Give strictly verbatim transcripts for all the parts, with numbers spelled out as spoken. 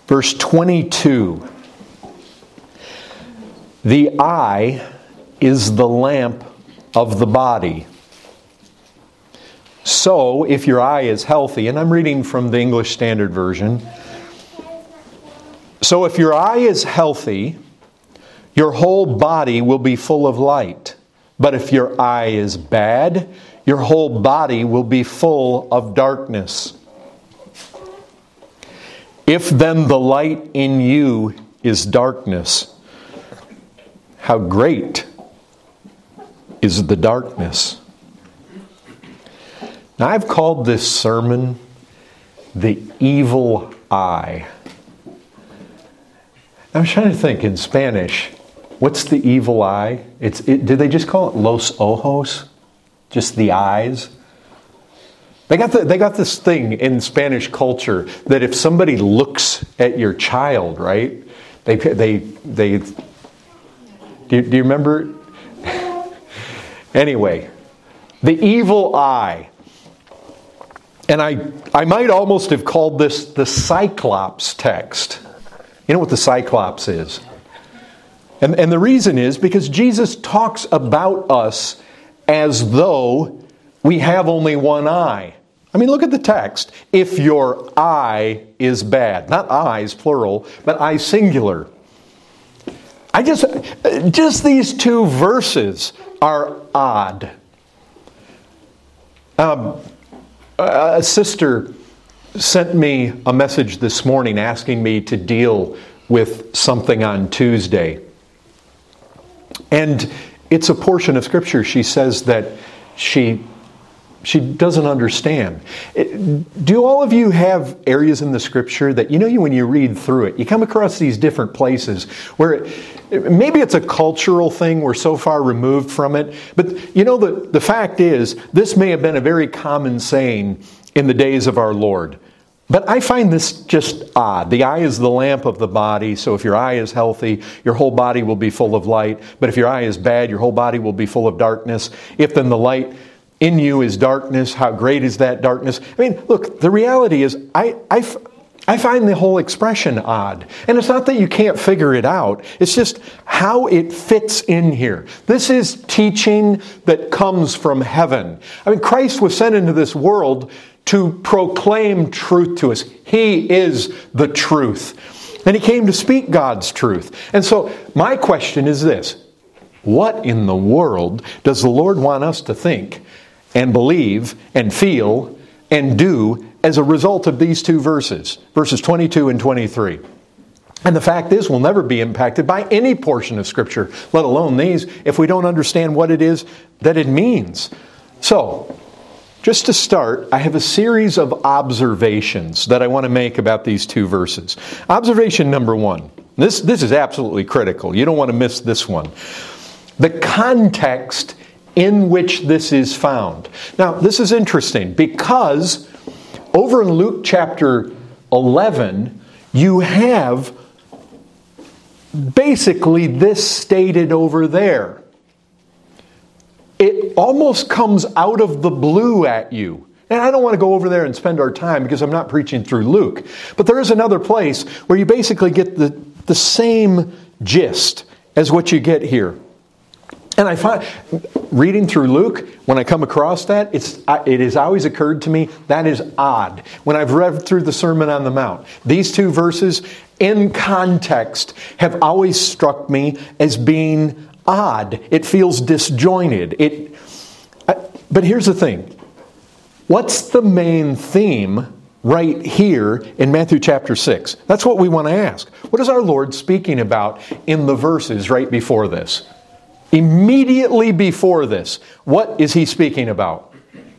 Verse twenty-two. The eye is the lamp of the body. So, if your eye is healthy, and I'm reading from the English Standard Version. So, if your eye is healthy, your whole body will be full of light. But if your eye is bad, your whole body will be full of darkness. If then the light in you is darkness, how great is the darkness? Now, I've called this sermon the evil eye. I was trying to think in Spanish, what's the evil eye? It's it, did they just call it los ojos? Just the eyes? They got the, they got this thing in Spanish culture that if somebody looks at your child, right? They they they. Do you, do you remember? Anyway, the evil eye. And I I might almost have called this the Cyclops text. You know what the Cyclops is? And, and the reason is because Jesus talks about us as though we have only one eye. I mean, look at the text. If your eye is bad. Not eyes, plural, but eye singular. I just, just these two verses are odd. Um, a sister sent me a message this morning asking me to deal with something on Tuesday. And it's a portion of Scripture she says that she she doesn't understand. It, do all of you have areas in the Scripture that, you know, you when you read through it, you come across these different places where it, maybe it's a cultural thing, we're so far removed from it, but you know, the, the fact is, this may have been a very common saying in the days of our Lord. But I find this just odd. The eye is the lamp of the body, so if your eye is healthy, your whole body will be full of light. But if your eye is bad, your whole body will be full of darkness. If then the light in you is darkness, how great is that darkness? I mean, look, the reality is, I, I, I find the whole expression odd. And it's not that you can't figure it out. It's just how it fits in here. This is teaching that comes from heaven. I mean, Christ was sent into this world to proclaim truth to us. He is the truth. And He came to speak God's truth. And so my question is this. What in the world does the Lord want us to think and believe and feel and do as a result of these two verses? Verses twenty-two and twenty-three. And the fact is, we'll never be impacted by any portion of Scripture, let alone these, if we don't understand what it is that it means. So, just to start, I have a series of observations that I want to make about these two verses. Observation number one. This, this is absolutely critical. You don't want to miss this one. The context in which this is found. Now, this is interesting because over in Luke chapter eleven, you have basically this stated over there. It almost comes out of the blue at you. And I don't want to go over there and spend our time because I'm not preaching through Luke. But there is another place where you basically get the, the same gist as what you get here. And I find, reading through Luke, when I come across that, it's it has always occurred to me, that is odd. When I've read through the Sermon on the Mount, these two verses in context have always struck me as being odd. It feels disjointed. It, but here's the thing. What's the main theme right here in Matthew chapter six? That's what we want to ask. What is our Lord speaking about in the verses right before this? Immediately before this, what is He speaking about?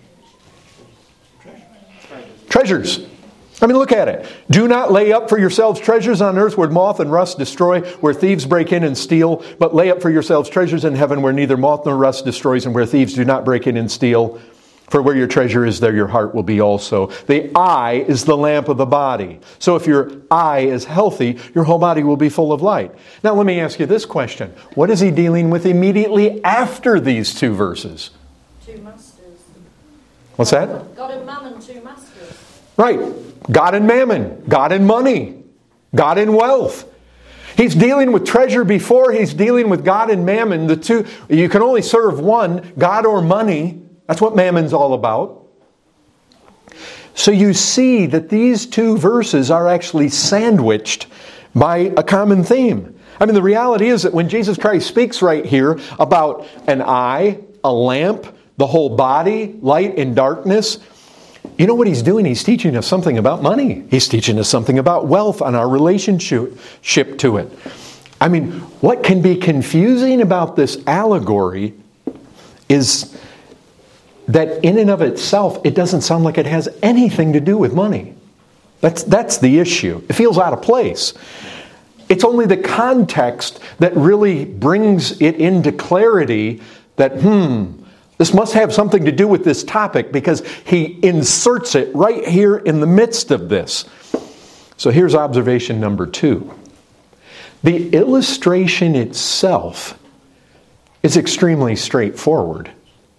Treasures. I mean, look at it. Do not lay up for yourselves treasures on earth where moth and rust destroy, where thieves break in and steal, but lay up for yourselves treasures in heaven where neither moth nor rust destroys and where thieves do not break in and steal. For where your treasure is, there your heart will be also. The eye is the lamp of the body. So if your eye is healthy, your whole body will be full of light. Now let me ask you this question. What is He dealing with immediately after these two verses? Two masters. What's that? God and mammon, two masters. Right. God and mammon. God and money. God and wealth. He's dealing with treasure before he's dealing with God and mammon. The two, you can only serve one, God or money. That's what mammon's all about. So you see that these two verses are actually sandwiched by a common theme. I mean, the reality is that when Jesus Christ speaks right here about an eye, a lamp, the whole body, light and darkness, you know what he's doing? He's teaching us something about money. He's teaching us something about wealth and our relationship to it. I mean, what can be confusing about this allegory is that in and of itself, it doesn't sound like it has anything to do with money. That's, that's the issue. It feels out of place. It's only the context that really brings it into clarity that, hmm, this must have something to do with this topic, because he inserts it right here in the midst of this. So here's observation number two. The illustration itself is extremely straightforward.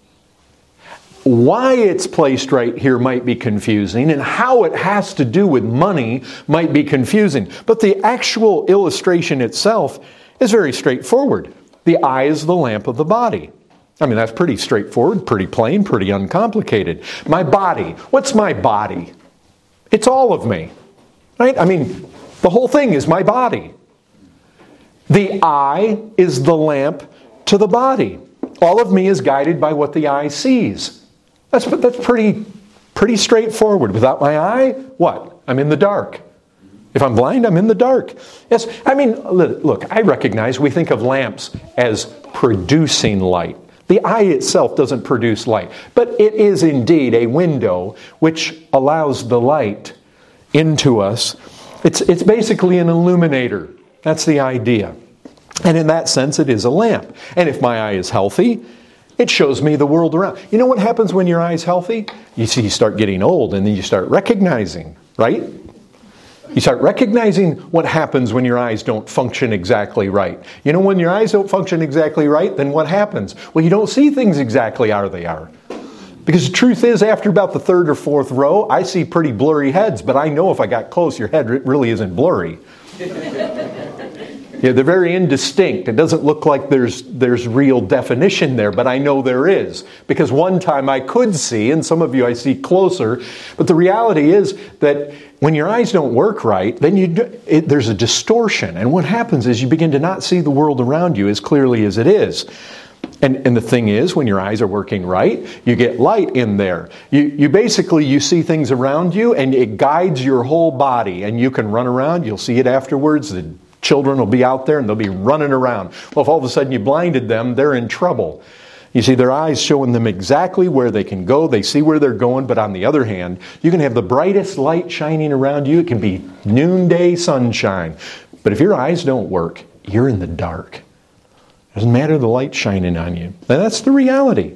Why it's placed right here might be confusing, and how it has to do with money might be confusing. But the actual illustration itself is very straightforward. The eye is the lamp of the body. I mean, that's pretty straightforward, pretty plain, pretty uncomplicated. My body. What's my body? It's all of me. Right? I mean, the whole thing is my body. The eye is the lamp to the body. All of me is guided by what the eye sees. That's, that's pretty, pretty straightforward. Without my eye, what? I'm in the dark. If I'm blind, I'm in the dark. Yes, I mean, look, I recognize we think of lamps as producing light. The eye itself doesn't produce light, but it is indeed a window which allows the light into us. It's, it's basically an illuminator. That's the idea. And in that sense, it is a lamp. And if my eye is healthy, it shows me the world around. You know what happens when your eye is healthy? You see, you start getting old, and then you start recognizing, right? You start recognizing what happens when your eyes don't function exactly right. You know, when your eyes don't function exactly right, then what happens? Well, you don't see things exactly how they are. Because the truth is, after about the third or fourth row, I see pretty blurry heads, but I know if I got close, your head really isn't blurry. Yeah, they're very indistinct. It doesn't look like there's there's real definition there, but I know there is. Because one time I could see, and some of you I see closer, but the reality is that when your eyes don't work right, then you do, it, there's a distortion. And what happens is you begin to not see the world around you as clearly as it is. And, and the thing is, when your eyes are working right, you get light in there. You, you basically, you see things around you, and it guides your whole body. And you can run around, you'll see it afterwards. The children will be out there and they'll be running around. Well, if all of a sudden you blinded them, they're in trouble. You see their eyes showing them exactly where they can go. They see where they're going. But on the other hand, you can have the brightest light shining around you. It can be noonday sunshine. But if your eyes don't work, you're in the dark. It doesn't matter the light shining on you. And that's the reality.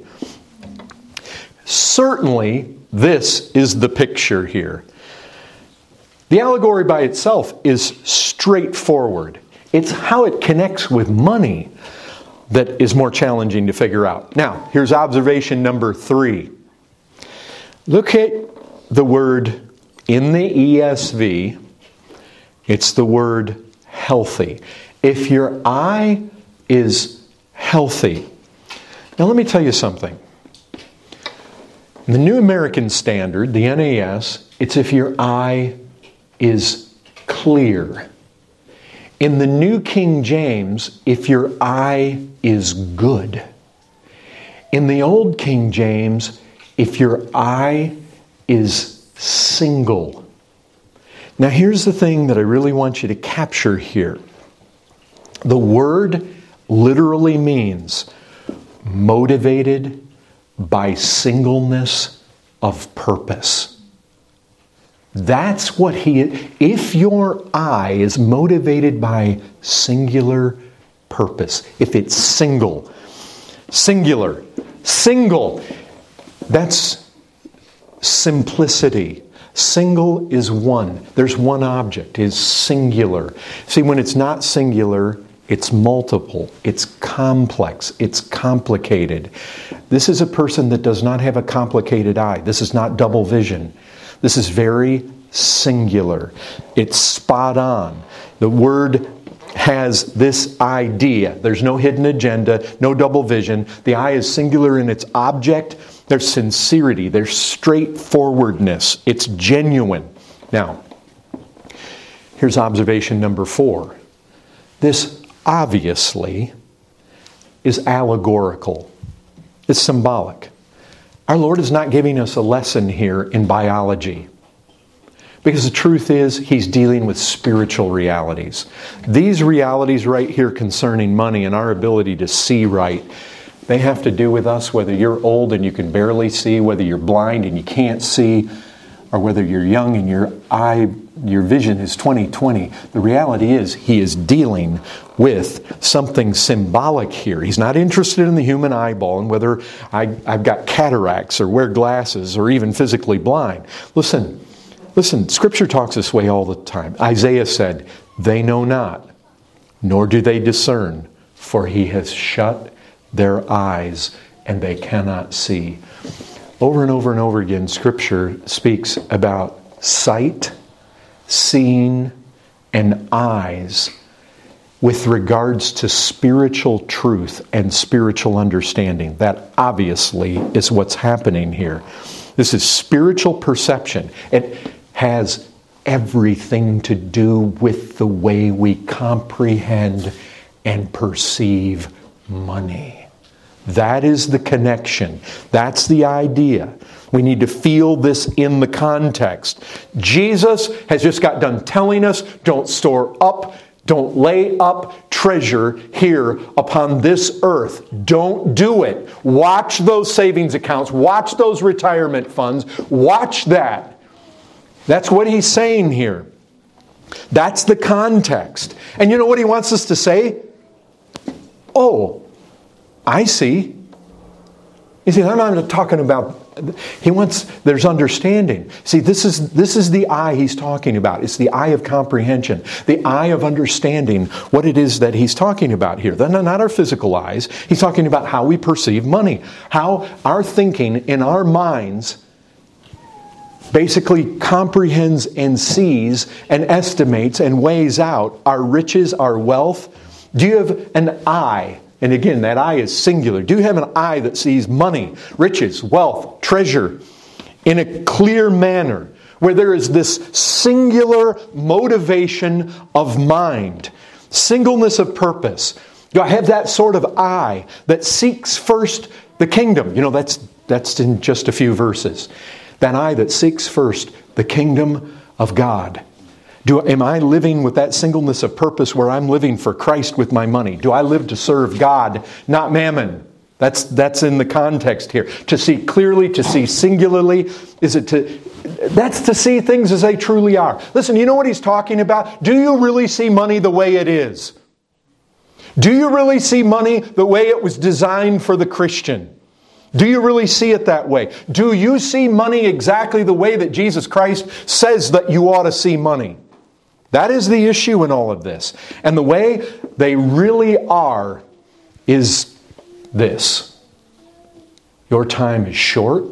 Certainly, this is the picture here. The allegory by itself is straightforward. It's how it connects with money that is more challenging to figure out. Now, here's observation number three. Look at the word in the E S V. It's the word healthy. If your eye is healthy. Now, let me tell you something. In the New American Standard, the N A S, it's if your eye is clear. In the New King James, if your eye is good. In the Old King James, if your eye is single. Now here's the thing that I really want you to capture here. The word literally means motivated by singleness of purpose. That's what he is. If your eye is motivated by singular purpose, if it's single, singular, single, that's simplicity. Single is one. There's one object, is singular. See, when it's not singular, it's multiple, it's complex, it's complicated. This is a person that does not have a complicated eye. This is not double vision. This is very singular. It's spot on. The Word has this idea. There's no hidden agenda, no double vision. The I is singular in its object. There's sincerity. There's straightforwardness. It's genuine. Now, here's observation number four. This obviously is allegorical. It's symbolic. Our Lord is not giving us a lesson here in biology. Because the truth is, He's dealing with spiritual realities. These realities right here concerning money and our ability to see right, they have to do with us, whether you're old and you can barely see, whether you're blind and you can't see, or whether you're young and your eye, your vision is twenty twenty. The reality is, He is dealing with something symbolic here. He's not interested in the human eyeball and whether I, I've got cataracts or wear glasses or even physically blind. Listen. Listen, Scripture talks this way all the time. Isaiah said, "They know not, nor do they discern, for He has shut their eyes, and they cannot see." Over and over and over again, Scripture speaks about sight, seeing, and eyes with regards to spiritual truth and spiritual understanding. That obviously is what's happening here. This is spiritual perception. It has everything to do with the way we comprehend and perceive money. That is the connection. That's the idea. We need to feel this in the context. Jesus has just got done telling us, don't store up, don't lay up treasure here upon this earth. Don't do it. Watch those savings accounts. Watch those retirement funds. Watch that. That's what He's saying here. That's the context. And you know what He wants us to say? Oh, I see. You see, I'm not talking about... He wants... There's understanding. See, this is this is the eye He's talking about. It's the eye of comprehension. The eye of understanding what it is that He's talking about here. They're not our physical eyes. He's talking about how we perceive money. How our thinking in our minds basically comprehends and sees and estimates and weighs out our riches, our wealth. Do you have an eye? And again, that eye is singular. Do you have an eye that sees money, riches, wealth, treasure in a clear manner, where there is this singular motivation of mind, singleness of purpose? Do I have that sort of eye that seeks first the kingdom? You know, that's that's in just a few verses. That eye that seeks first the kingdom of God. Do, am I living with that singleness of purpose where I'm living for Christ with my money? Do I live to serve God, not mammon? That's, that's in the context here. To see clearly, to see singularly, is it to... That's to see things as they truly are. Listen, you know what He's talking about? Do you really see money the way it is? Do you really see money the way it was designed for the Christian? Do you really see it that way? Do you see money exactly the way that Jesus Christ says that you ought to see money? That is the issue in all of this. And the way they really are is this. Your time is short.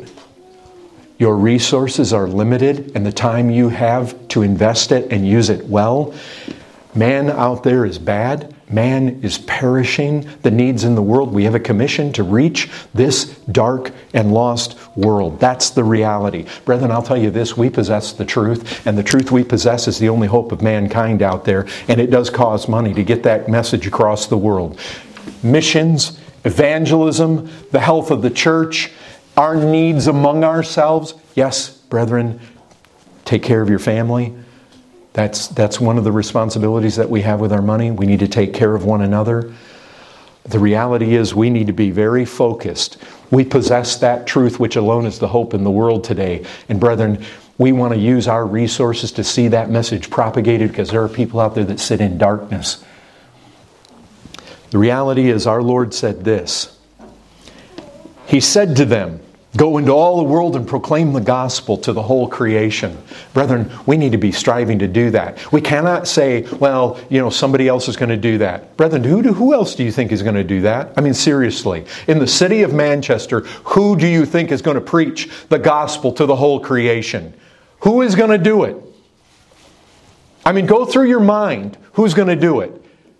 Your resources are limited. And the time you have to invest it and use it well. Man out there is bad. Man is perishing. The needs in the world. We have a commission to reach this dark and lost world. That's the reality. Brethren, I'll tell you this. We possess the truth. And the truth we possess is the only hope of mankind out there. And it does cost money to get that message across the world. Missions, evangelism, the health of the church, our needs among ourselves. Yes, brethren, take care of your family. That's that's one of the responsibilities that we have with our money. We need to take care of one another. The reality is we need to be very focused. We possess that truth which alone is the hope in the world today. And brethren, we want to use our resources to see that message propagated because there are people out there that sit in darkness. The reality is our Lord said this. He said to them, "Go into all the world and proclaim the gospel to the whole creation." Brethren, we need to be striving to do that. We cannot say, well, you know, somebody else is going to do that. Brethren, who, do, who else do you think is going to do that? I mean, seriously. In the city of Manchester, who do you think is going to preach the gospel to the whole creation? Who is going to do it? I mean, go through your mind. Who's going to do it?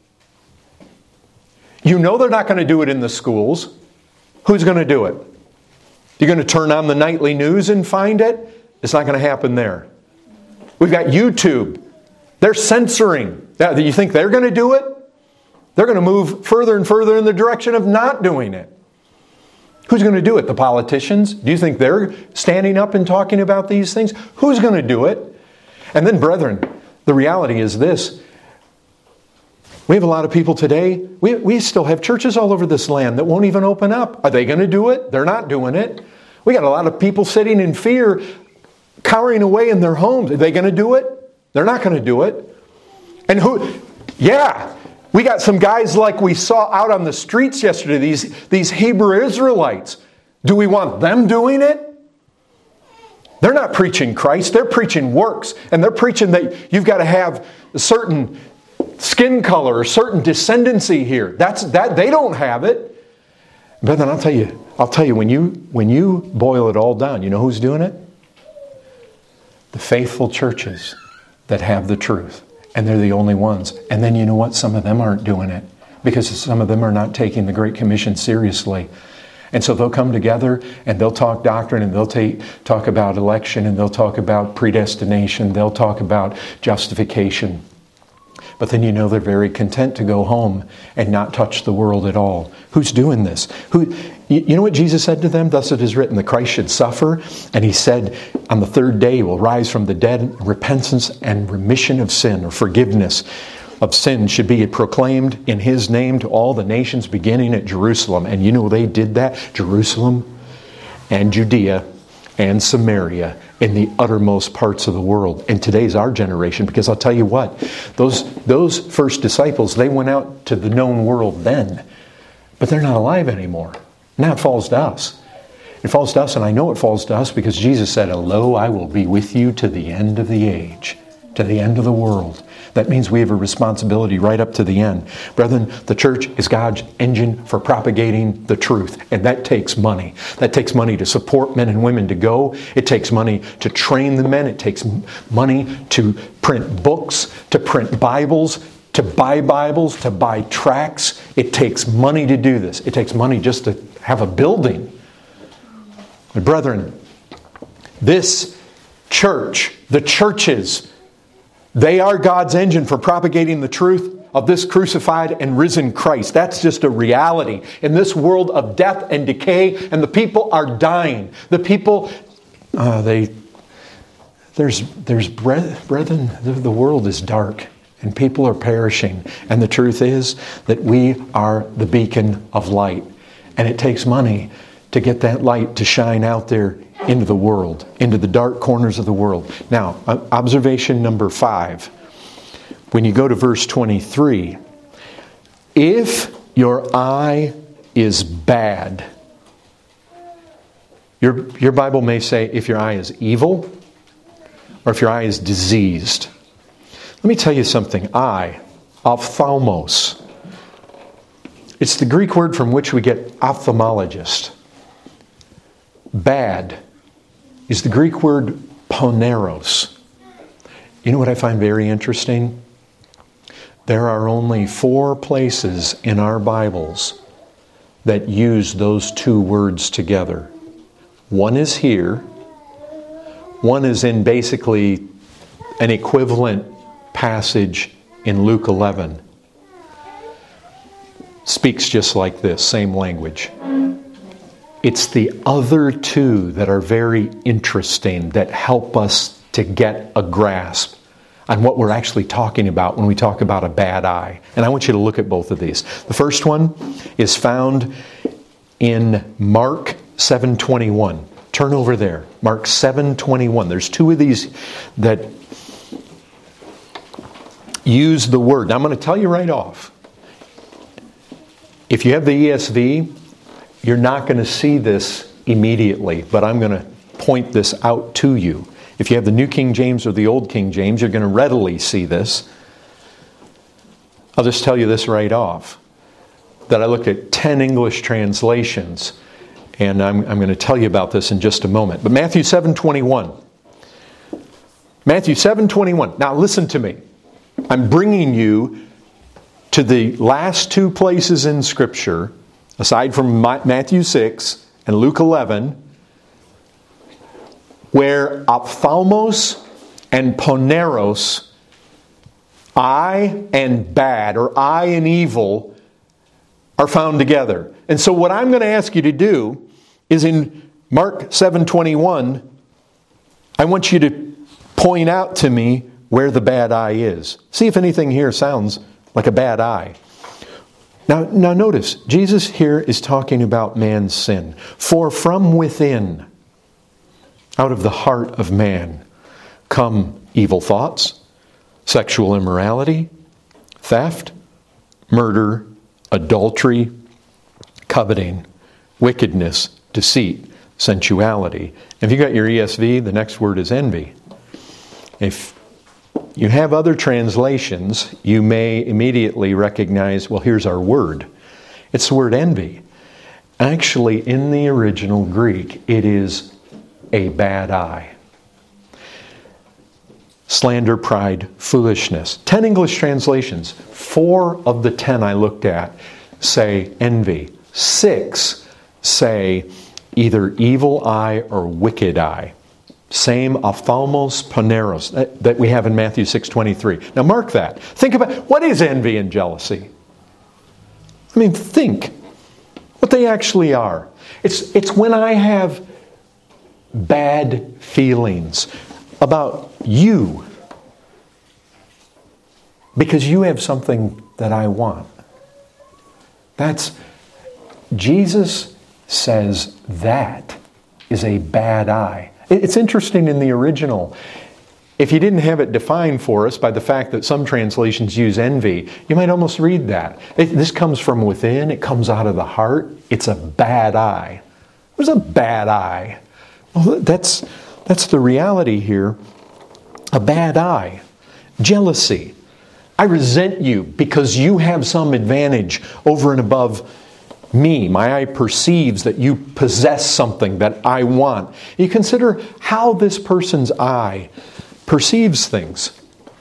You know they're not going to do it in the schools. Who's going to do it? You're going to turn on the nightly news and find it? It's not going to happen there. We've got YouTube. They're censoring. Now, do you think they're going to do it? They're going to move further and further in the direction of not doing it. Who's going to do it? The politicians? Do you think they're standing up and talking about these things? Who's going to do it? And then, brethren, the reality is this. We have a lot of people today, we, we still have churches all over this land that won't even open up. Are they going to do it? They're not doing it. We got a lot of people sitting in fear, cowering away in their homes. Are they going to do it? They're not going to do it. And who, yeah, we got some guys like we saw out on the streets yesterday, these, these Hebrew Israelites. Do we want them doing it? They're not preaching Christ, they're preaching works. And they're preaching that you've got to have a certain skin color or certain descendancy here. That's that they don't have it. But then I'll tell you, I'll tell you, when you when you boil it all down, you know who's doing it? The faithful churches that have the truth. And they're the only ones. And then you know what? Some of them aren't doing it. Because some of them are not taking the Great Commission seriously. And so they'll come together and they'll talk doctrine and they'll take, talk about election and they'll talk about predestination. They'll talk about justification. But then you know they're very content to go home and not touch the world at all. Who's doing this? Who? You know what Jesus said to them? Thus it is written, the Christ should suffer. And He said, on the third day He will rise from the dead. Repentance and remission of sin, or forgiveness of sin, should be proclaimed in His name to all the nations, beginning at Jerusalem. And you know they did that? Jerusalem and Judea and Samaria, in the uttermost parts of the world. And today's our generation, because I'll tell you what, those, those first disciples, they went out to the known world then, but they're not alive anymore. Now it falls to us. It falls to us, and I know it falls to us because Jesus said, lo, I will be with you to the end of the age, to the end of the world. That means we have a responsibility right up to the end. Brethren, the church is God's engine for propagating the truth. And that takes money. That takes money to support men and women to go. It takes money to train the men. It takes money to print books, to print Bibles, to buy Bibles, to buy tracts. It takes money to do this. It takes money just to have a building. But brethren, this church, the churches, they are God's engine for propagating the truth of this crucified and risen Christ. That's just a reality in this world of death and decay, and the people are dying. The people, uh, they, there's, there's brethren, the, the world is dark, and people are perishing. And the truth is that we are the beacon of light, and it takes money to get that light to shine out there into the world, into the dark corners of the world. Now, observation number five. When you go to verse twenty-three, if your eye is bad, your, your Bible may say if your eye is evil, or if your eye is diseased. Let me tell you something. Eye, ophthalmos. It's the Greek word from which we get ophthalmologist. Bad is the Greek word poneros. You know what I find very interesting? There are only four places in our Bibles that use those two words together. One is here. One is in basically an equivalent passage in Luke eleven. Speaks just like this, same language. It's the other two that are very interesting, that help us to get a grasp on what we're actually talking about when we talk about a bad eye. And I want you to look at both of these. The first one is found in Mark seven twenty-one. Turn over there. Mark seven twenty-one. There's two of these that use the word. Now I'm going to tell you right off. If you have the E S V, you're not going to see this immediately, but I'm going to point this out to you. If you have the New King James or the Old King James, you're going to readily see this. I'll just tell you this right off, that I looked at ten English translations, and I'm, I'm going to tell you about this in just a moment. But Matthew seven twenty-one. Matthew seven twenty-one. Now listen to me. I'm bringing you to the last two places in Scripture, aside from Matthew six and Luke eleven, where ophthalmos and poneros, I and bad, or I and evil, are found together. And so what I'm going to ask you to do is in Mark seven twenty-one, I want you to point out to me where the bad eye is. See if anything here sounds like a bad eye. Now, now notice, Jesus here is talking about man's sin. For from within, out of the heart of man, come evil thoughts, sexual immorality, theft, murder, adultery, coveting, wickedness, deceit, sensuality. If you got your E S V, the next word is envy. If you have other translations, you may immediately recognize, well, here's our word. It's the word envy. Actually, in the original Greek, it is a bad eye. Slander, pride, foolishness. Ten English translations. Four of the ten I looked at say envy. Six say either evil eye or wicked eye. Same ophthalmos poneros that, that we have in Matthew six twenty-three. Now mark that. Think about, what is envy and jealousy? I mean, think what they actually are. It's, it's when I have bad feelings about you because you have something that I want. That's, Jesus says that is a bad eye. It's interesting in the original. If you didn't have it defined for us by the fact that some translations use envy, you might almost read that. It, this comes from within. It comes out of the heart. It's a bad eye. What's a bad eye? Well, that's, that's the reality here. A bad eye. Jealousy. I resent you because you have some advantage over and above me. My eye perceives that you possess something that I want. You consider how this person's eye perceives things.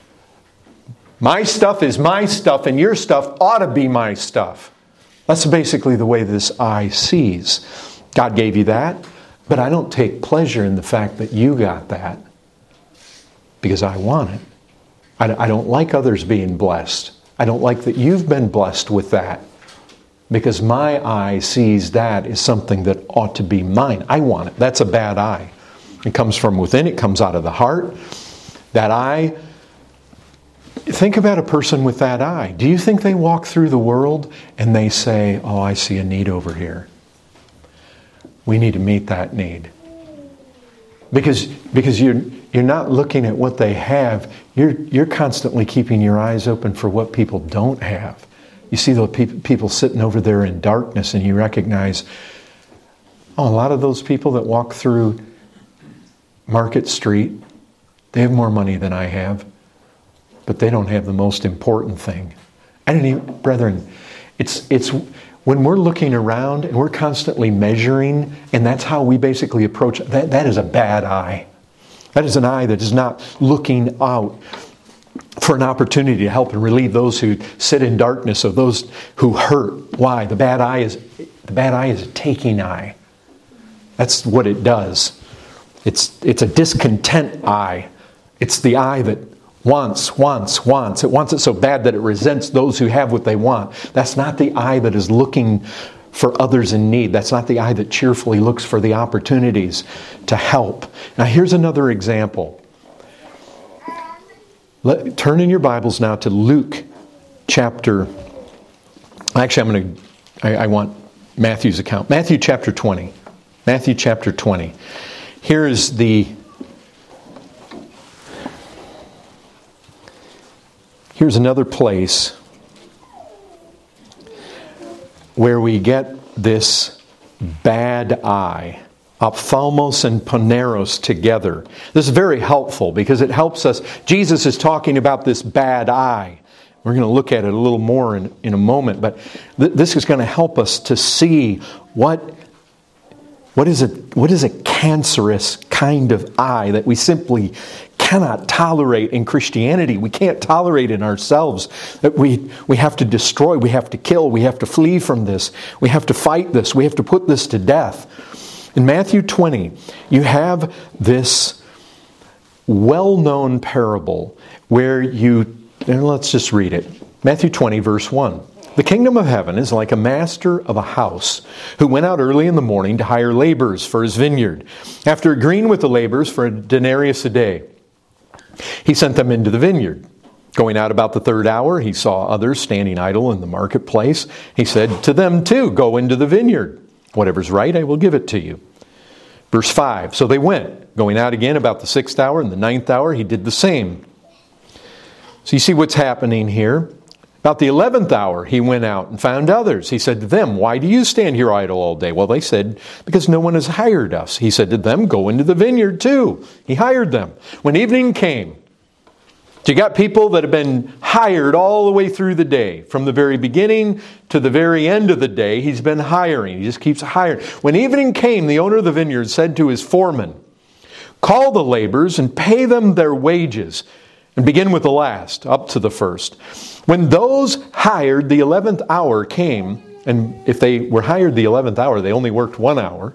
My stuff is my stuff and your stuff ought to be my stuff. That's basically the way this eye sees. God gave you that, but I don't take pleasure in the fact that you got that because I want it. I don't like others being blessed. I don't like that you've been blessed with that. Because my eye sees that as something that ought to be mine. I want it. That's a bad eye. It comes from within. It comes out of the heart. That eye, think about a person with that eye. Do you think they walk through the world and they say, oh, I see a need over here. We need to meet that need. Because, because you're, you're not looking at what they have. You're, you're constantly keeping your eyes open for what people don't have. You see those people sitting over there in darkness and you recognize, oh, a lot of those people that walk through Market Street, they have more money than I have, but they don't have the most important thing. I didn't even, brethren, it's, it's when we're looking around and we're constantly measuring, and that's how we basically approach it, that, that is a bad eye. That is an eye that is not looking out for an opportunity to help and relieve those who sit in darkness, or those who hurt. Why? The bad eye is the bad eye is a taking eye. That's what it does. It's it's a discontent eye. It's the eye that wants, wants, wants. It wants it so bad that it resents those who have what they want. That's not the eye that is looking for others in need. That's not the eye that cheerfully looks for the opportunities to help. Now here's another example. Let, turn in your Bibles now to Luke chapter... Actually, I'm going to... I, I want Matthew's account. Matthew chapter twenty. Matthew chapter twenty. Here is the... Here's another place where we get this bad eye. Ophthalmos and poneros together. This is very helpful because it helps us. Jesus is talking about this bad eye. We're going to look at it a little more in, in a moment, but th- this is going to help us to see what, what is a, what is a cancerous kind of eye that we simply cannot tolerate in Christianity. We can't tolerate in ourselves that we, we have to destroy, we have to kill, we have to flee from this, we have to fight this, we have to put this to death. In Matthew twenty, you have this well-known parable where you, and let's just read it. Matthew twenty, verse one. The kingdom of heaven is like a master of a house who went out early in the morning to hire laborers for his vineyard. After agreeing with the laborers for a denarius a day, he sent them into the vineyard. Going out about the third hour, he saw others standing idle in the marketplace. He said to them too, go into the vineyard. Whatever's right, I will give it to you. Verse five, so they went. Going out again about the sixth hour and the ninth hour, he did the same. So you see what's happening here. About the eleventh hour, he went out and found others. He said to them, why do you stand here idle all day? Well, they said, because no one has hired us. He said to them, go into the vineyard too. He hired them. When evening came, you got people that have been hired all the way through the day. From the very beginning to the very end of the day, he's been hiring. He just keeps hiring. When evening came, the owner of the vineyard said to his foreman, call the laborers and pay them their wages. And begin with the last, up to the first. When those hired, the eleventh hour came, and if they were hired the eleventh hour, they only worked one hour,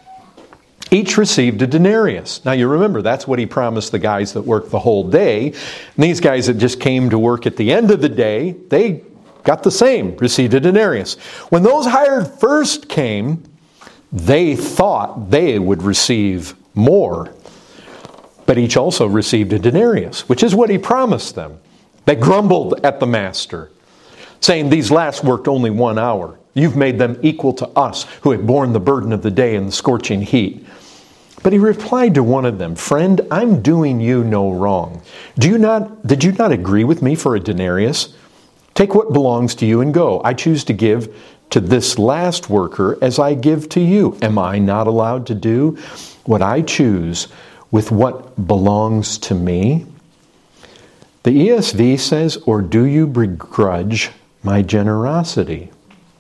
each received a denarius. Now you remember, that's what he promised the guys that worked the whole day. And these guys that just came to work at the end of the day, they got the same, received a denarius. When those hired first came, they thought they would receive more. But each also received a denarius, which is what he promised them. They grumbled at the master, saying, these last worked only one hour. You've made them equal to us, who have borne the burden of the day and the scorching heat. But he replied to one of them, friend, I'm doing you no wrong. Do you not, did you not agree with me for a denarius? Take what belongs to you and go. I choose to give to this last worker as I give to you. Am I not allowed to do what I choose with what belongs to me? The E S V says, or do you begrudge my generosity?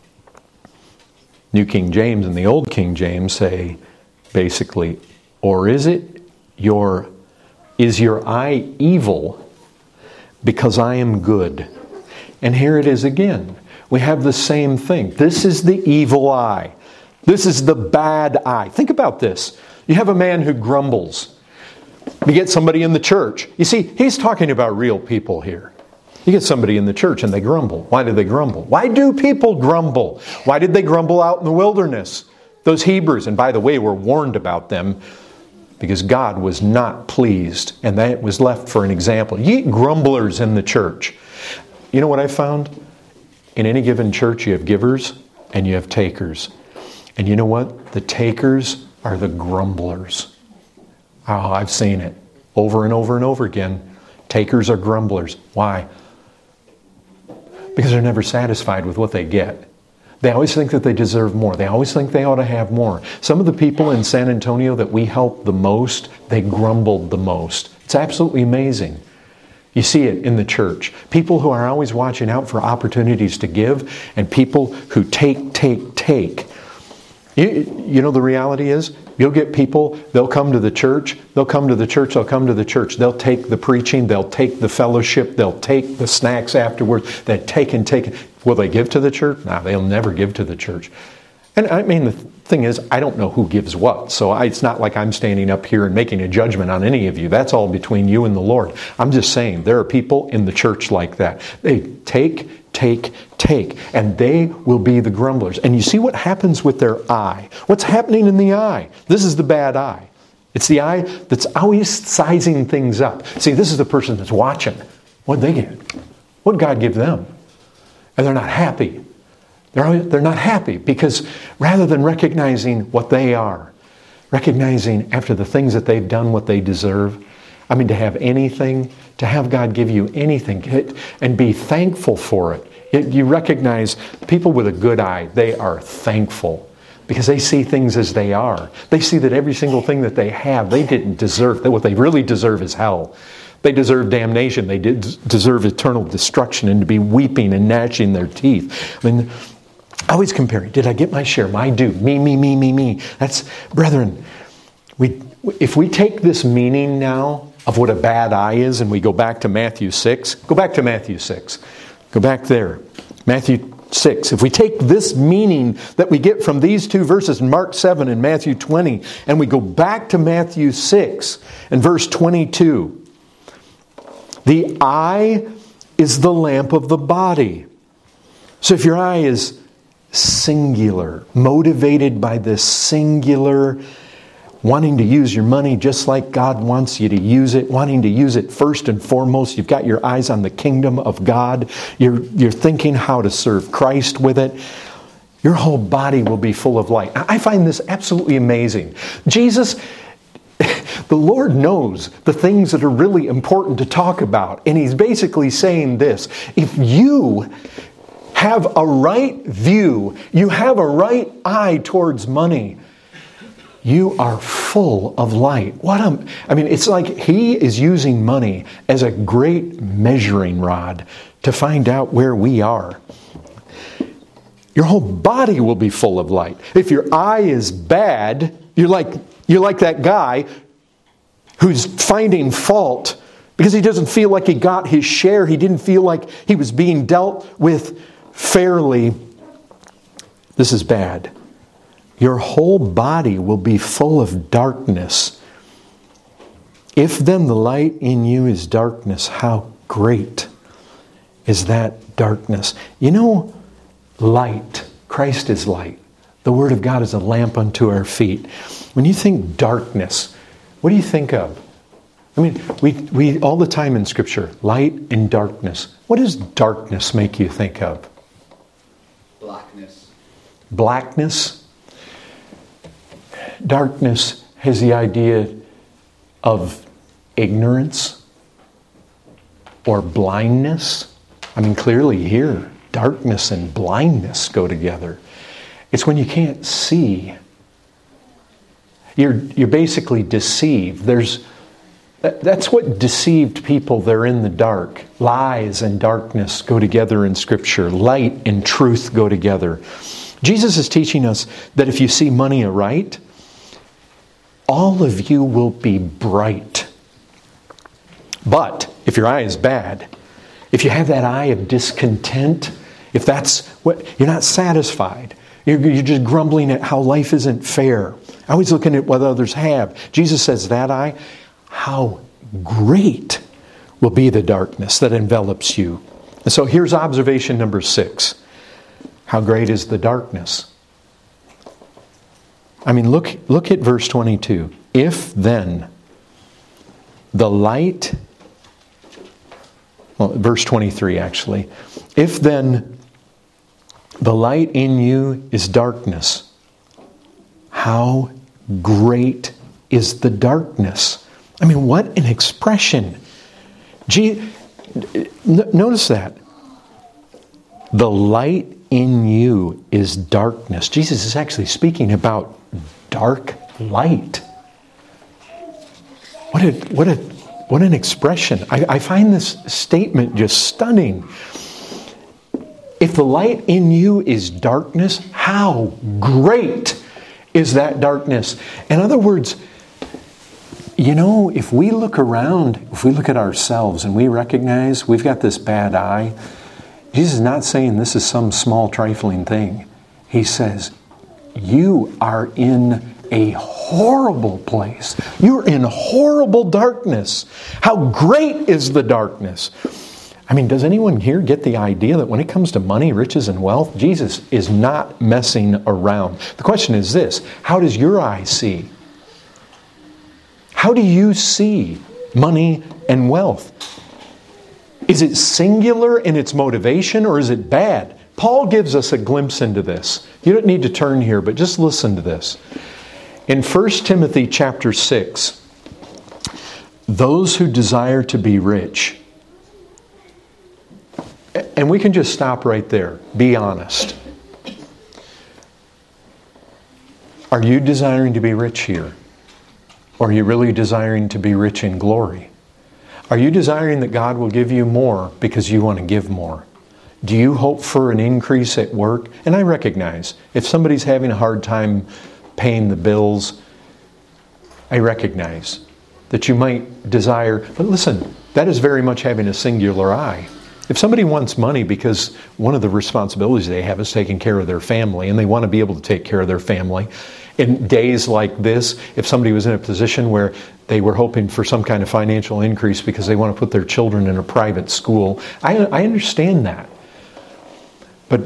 New King James and the Old King James say, basically, or is it your, is your eye evil because I am good? And here it is again. We have the same thing. This is the evil eye. This is the bad eye. Think about this. You have a man who grumbles. You get somebody in the church. You see, he's talking about real people here. You get somebody in the church and they grumble. Why do they grumble? Why do people grumble? Why did they grumble out in the wilderness? Those Hebrews, and by the way, were warned about them because God was not pleased, and that was left for an example. Ye grumblers in the church. You know what I found? In any given church, you have givers and you have takers. And you know what? The takers are the grumblers. Oh, I've seen it over and over and over again. Takers are grumblers. Why? Because they're never satisfied with what they get. They always think that they deserve more. They always think they ought to have more. Some of the people in San Antonio that we helped the most, they grumbled the most. It's absolutely amazing. You see it in the church. People who are always watching out for opportunities to give, and people who take, take, take. You, you know the reality is, you'll get people, they'll come to the church, they'll come to the church, they'll come to the church, they'll take the preaching, they'll take the fellowship, they'll take the snacks afterwards, they take and take. Will they give to the church? No, they'll never give to the church. And I mean, the thing is, I don't know who gives what, so I, it's not like I'm standing up here and making a judgment on any of you. That's all between you and the Lord. I'm just saying, there are people in the church like that. They take, take, take, and they will be the grumblers. And you see what happens with their eye. What's happening in the eye? This is the bad eye. It's the eye that's always sizing things up. See, this is the person that's watching. What did they get? What did God give them? And they're not happy. They're, they're not happy because rather than recognizing what they are, recognizing after the things that they've done what they deserve, I mean, to have anything, to have God give you anything and be thankful for it. You recognize people with a good eye, they are thankful because they see things as they are. They see that every single thing that they have, they didn't deserve. What they really deserve is hell. They deserve damnation. They did deserve eternal destruction and to be weeping and gnashing their teeth. I mean, always comparing. Did I get my share? My due. Me, me, me, me, me. That's, brethren, we if we take this meaning now of what a bad eye is, and we go back to Matthew six. Go back to Matthew six. Go back there. Matthew six. If we take this meaning that we get from these two verses in Mark seven and Matthew twenty, and we go back to Matthew six and verse twenty-two. The eye is the lamp of the body. So if your eye is singular, motivated by this singular, wanting to use your money just like God wants you to use it, wanting to use it first and foremost, you've got your eyes on the kingdom of God, you're, you're thinking how to serve Christ with it, your whole body will be full of light. I find this absolutely amazing. Jesus, the Lord knows the things that are really important to talk about. And He's basically saying this: if you have a right view, you have a right eye towards money, you are full of light. What a, I mean, it's like He is using money as a great measuring rod to find out where we are. Your whole body will be full of light. If your eye is bad, you're like, you're like that guy who's finding fault because he doesn't feel like he got his share. He didn't feel like he was being dealt with fairly. This is bad. Your whole body will be full of darkness. If then the light in you is darkness, how great is that darkness? You know, light. Christ is light. The Word of God is a lamp unto our feet. When you think darkness, what do you think of? I mean, we, we all the time in Scripture, light and darkness. What does darkness make you think of? Blackness. Blackness? Darkness has the idea of ignorance or blindness. I mean, clearly here, darkness and blindness go together. It's when you can't see. You're, you're basically deceived. There's, that, that's what deceived people, they're in the dark. Lies and darkness go together in Scripture. Light and truth go together. Jesus is teaching us that if you see money aright, all of you will be bright. But if your eye is bad, if you have that eye of discontent, if that's what, you're not satisfied, you're, you're just grumbling at how life isn't fair, always looking at what others have. Jesus says that eye, how great will be the darkness that envelops you. And so here's observation number six. How great is the darkness? I mean, look, look at verse twenty-two. If then the light, well, verse twenty-three actually. If then the light in you is darkness, how great is the darkness? I mean, what an expression. Gee, notice that. The light in you is darkness. Jesus is actually speaking about dark light. What a what a what an expression. I, I find this statement just stunning. If the light in you is darkness, how great is that darkness? In other words, you know, if we look around, if we look at ourselves and we recognize we've got this bad eye, Jesus is not saying this is some small trifling thing. He says, you are in a horrible place. You're in horrible darkness. How great is the darkness? I mean, does anyone here get the idea that when it comes to money, riches, and wealth, Jesus is not messing around? The question is this: how does your eye see? How do you see money and wealth? Is it singular in its motivation, or is it bad? Paul gives us a glimpse into this. You don't need to turn here, but just listen to this. In First Timothy chapter six, those who desire to be rich, and we can just stop right there. Be honest. Are you desiring to be rich here? Or are you really desiring to be rich in glory? Are you desiring that God will give you more because you want to give more? Do you hope for an increase at work? And I recognize if somebody's having a hard time paying the bills, I recognize. that you might desire. But listen, that is very much having a singular eye. If somebody wants money because one of the responsibilities they have is taking care of their family, and they want to be able to take care of their family, in days like this, if somebody was in a position where they were hoping for some kind of financial increase because they want to put their children in a private school, I, I understand that. But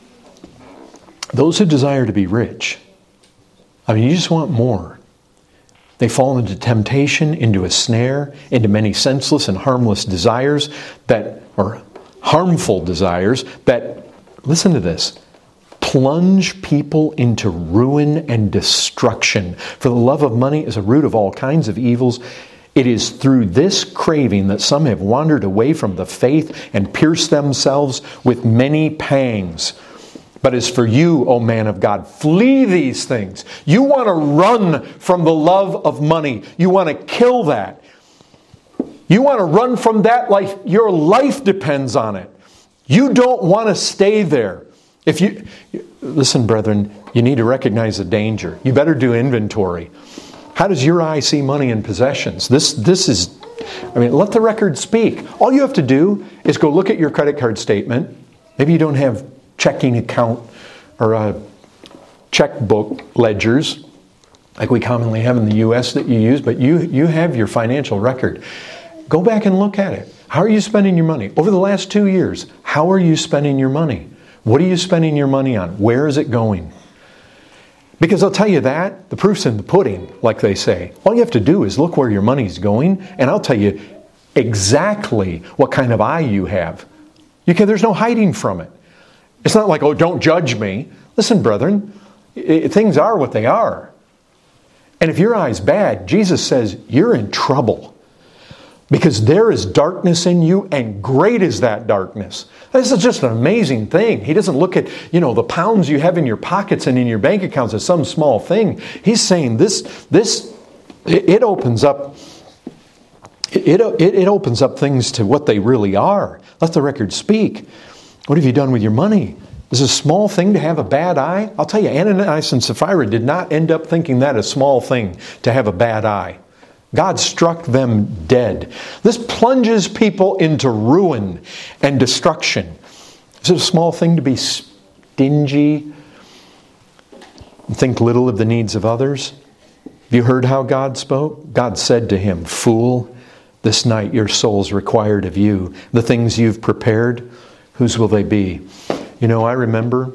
those who desire to be rich, I mean, you just want more. They fall into temptation, into a snare, into many senseless and harmless desires that, or harmful desires that, listen to this, plunge people into ruin and destruction. For the love of money is a root of all kinds of evils. It is through this craving that some have wandered away from the faith and pierced themselves with many pangs. But as for you, O man of God, flee these things. You want to run from the love of money. You want to kill that. You want to run from that life. Your life depends on it. You don't want to stay there. If you listen, brethren, you need to recognize the danger. You better do inventory. How does your eye see money and possessions? This this is, I mean, let the record speak. All you have to do is go look at your credit card statement. Maybe you don't have checking account or a checkbook ledgers like we commonly have in the U S that you use, but you, you have your financial record. Go back and look at it. How are you spending your money? Over the last two years, how are you spending your money? What are you spending your money on? Where is it going? Because I'll tell you that, the proof's in the pudding, like they say. All you have to do is look where your money's going, and I'll tell you exactly what kind of eye you have. You can, there's no hiding from it. It's not like, oh, don't judge me. Listen, brethren, it, things are what they are. And if your eye's bad, Jesus says you're in trouble. Because there is darkness in you, and great is that darkness. This is just an amazing thing. He doesn't look at, you know, the pounds you have in your pockets and in your bank accounts as some small thing. He's saying this, this, it, it opens up, it, it, it opens up things to what they really are. Let the record speak. What have you done with your money? Is it a small thing to have a bad eye? I'll tell you, Ananias and Sapphira did not end up thinking that a small thing to have a bad eye. God struck them dead. This plunges people into ruin and destruction. Is it a small thing to be stingy and think little of the needs of others? Have you heard how God spoke? God said to him, "Fool, this night your soul's required of you. The things you've prepared, whose will they be?" You know, I remember,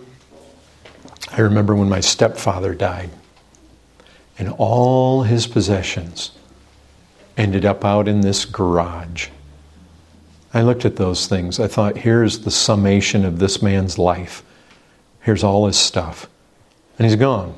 I remember when my stepfather died, and all his possessions ended up out in this garage. I looked at those things. I thought, here's the summation of this man's life. Here's all his stuff. And he's gone.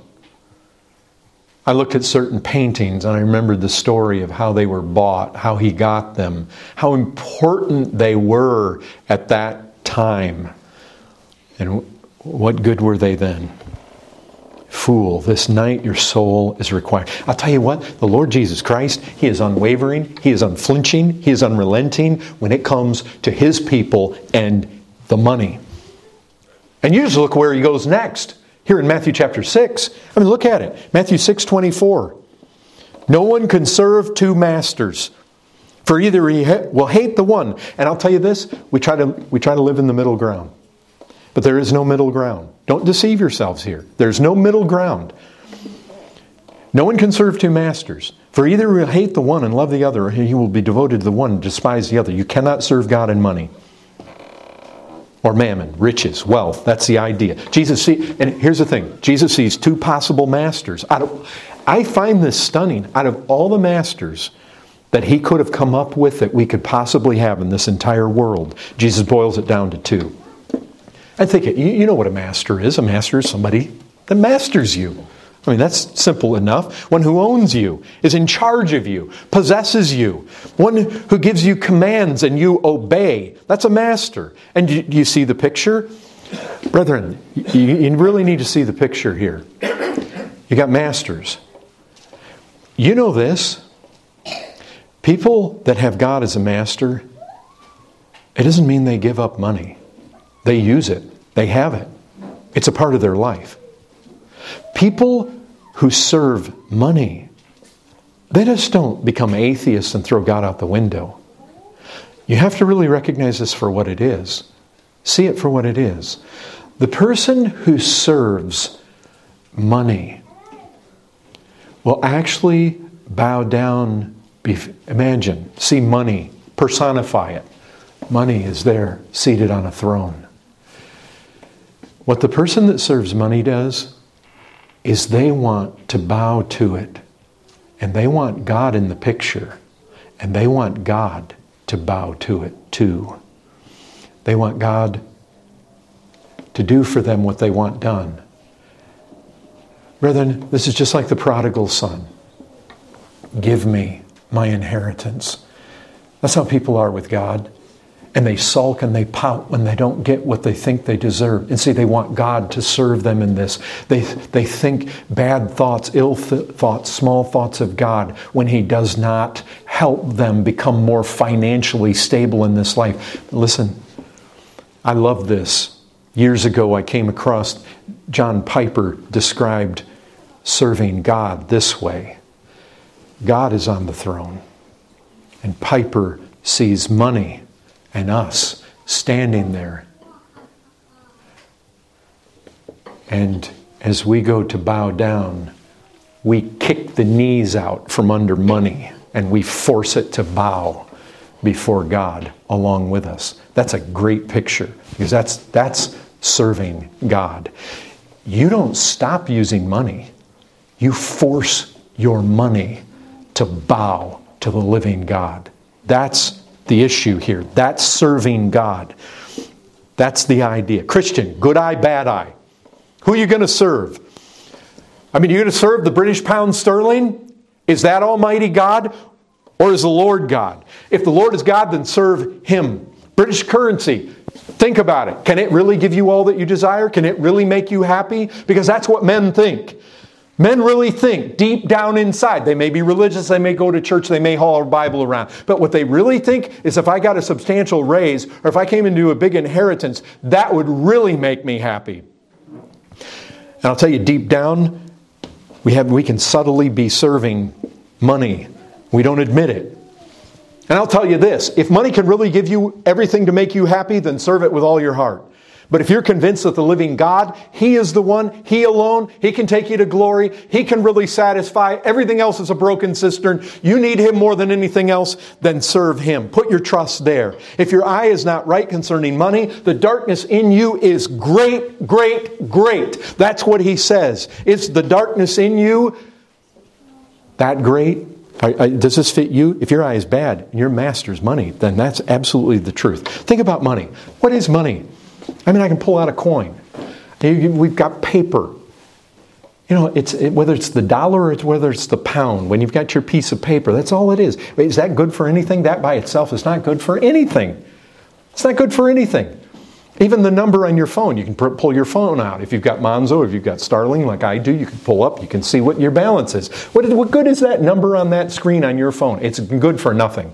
I looked at certain paintings and I remembered the story of how they were bought, how he got them, how important they were at that time. And what good were they then? Fool, this night your soul is required. I'll tell you what, the Lord Jesus Christ, He is unwavering, He is unflinching, He is unrelenting when it comes to His people and the money. And you just look where He goes next. Here in Matthew chapter six. I mean, look at it. Matthew six twenty-four. No one can serve two masters. For either he ha- will hate the one. And I'll tell you this, we try to we try to live in the middle ground. But there is no middle ground. Don't deceive yourselves here. There's no middle ground. No one can serve two masters. For either he will hate the one and love the other, or he will be devoted to the one and despise the other. You cannot serve God and money. Or mammon, riches, wealth. That's the idea. Jesus see, and here's the thing. Jesus sees two possible masters. Out of, I find this stunning. Out of all the masters that He could have come up with that we could possibly have in this entire world, Jesus boils it down to two. I think it, you know what a master is. A master is somebody that masters you. I mean, that's simple enough. One who owns you, is in charge of you, possesses you. One who gives you commands and you obey. That's a master. And do you see the picture? Brethren, you really need to see the picture here. You got masters. You know this. People that have God as a master, it doesn't mean they give up money. They use it. They have it. It's a part of their life. People who serve money they just don't become atheists and throw God out the window. You have to really recognize this for what it is. See it for what it is. The person who serves money will actually bow down. Imagine, see money, personify it. Money is there, seated on a throne. What the person that serves money does is they want to bow to it. And they want God in the picture. And they want God to bow to it too. They want God to do for them what they want done. Brethren, this is just like the prodigal son. Give me my inheritance. That's how people are with God. And they sulk and they pout when they don't get what they think they deserve. And see, they want God to serve them in this. They, they think bad thoughts, ill th- thoughts, small thoughts of God when He does not help them become more financially stable in this life. Listen, I love this. Years ago I came across John Piper described serving God this way. God is on the throne. And Piper sees money and us standing there. And as we go to bow down, we kick the knees out from under money and we force it to bow before God along with us. That's a great picture because that's that's serving God. You don't stop using money. You force your money to bow to the living God. That's the issue here. That's serving God. That's the idea. Christian, good eye, bad eye. Who are you going to serve? I mean, are you going to serve the British pound sterling? Is that Almighty God? Or is the Lord God? If the Lord is God, then serve Him. British currency, think about it. Can it really give you all that you desire? Can it really make you happy? Because that's what men think. Men really think deep down inside. They may be religious, they may go to church, they may haul a Bible around. But what they really think is if I got a substantial raise or if I came into a big inheritance, that would really make me happy. And I'll tell you, deep down, we have we can subtly be serving money. We don't admit it. And I'll tell you this, if money can really give you everything to make you happy, then serve it with all your heart. But if you're convinced that the living God, He is the one, He alone, He can take you to glory, He can really satisfy, everything else is a broken cistern, you need Him more than anything else, then serve Him. Put your trust there. If your eye is not right concerning money, the darkness in you is great, great, great. That's what He says. Is the darkness in you that great? I, I, does this fit you? If your eye is bad and your master's money, then that's absolutely the truth. Think about money. What is money? I mean, I can pull out a coin. We've got paper. You know, it's it, whether it's the dollar or it's whether it's the pound. When you've got your piece of paper, that's all it is. Is that good for anything? That by itself is not good for anything. It's not good for anything. Even the number on your phone, you can pull your phone out. If you've got Monzo, if you've got Starling like I do, you can pull up, you can see what your balance is. What, is, what good is that number on that screen on your phone? It's good for nothing.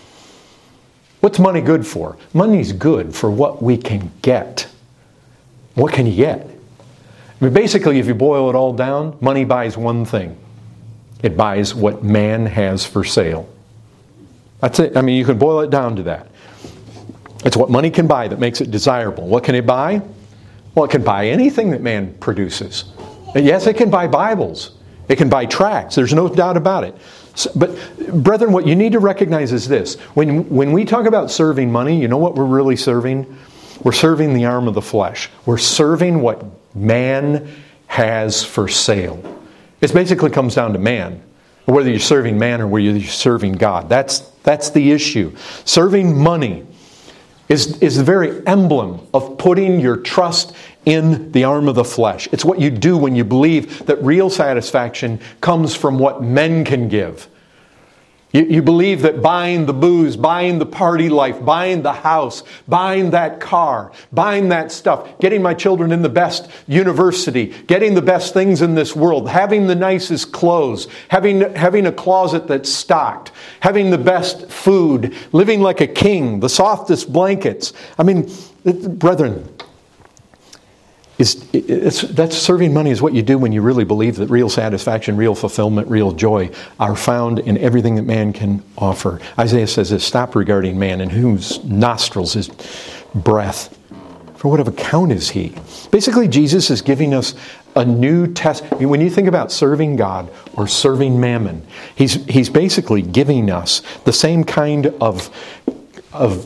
What's money good for? Money's good for what we can get. What can you get? I mean, basically, if you boil it all down, money buys one thing. It buys what man has for sale. That's it. I mean, you can boil it down to that. It's what money can buy that makes it desirable. What can it buy? Well, it can buy anything that man produces. And yes, it can buy Bibles. It can buy tracts. There's no doubt about it. So, but, brethren, what you need to recognize is this. When, when we talk about serving money, you know what we're really serving? We're serving the arm of the flesh. We're serving what man has for sale. It basically comes down to man. Whether you're serving man or whether you're serving God. That's, that's the issue. Serving money is, is the very emblem of putting your trust in the arm of the flesh. It's what you do when you believe that real satisfaction comes from what men can give. You, you believe that buying the booze, buying the party life, buying the house, buying that car, buying that stuff, getting my children in the best university, getting the best things in this world, having the nicest clothes, having, having a closet that's stocked, having the best food, living like a king, the softest blankets. I mean, brethren, is it's, that's serving money is what you do when you really believe that real satisfaction, real fulfillment, real joy are found in everything that man can offer. Isaiah says this, stop regarding man in whose nostrils is breath. For what of account is he? Basically, Jesus is giving us a new test. I mean, when you think about serving God or serving mammon, he's he's basically giving us the same kind of of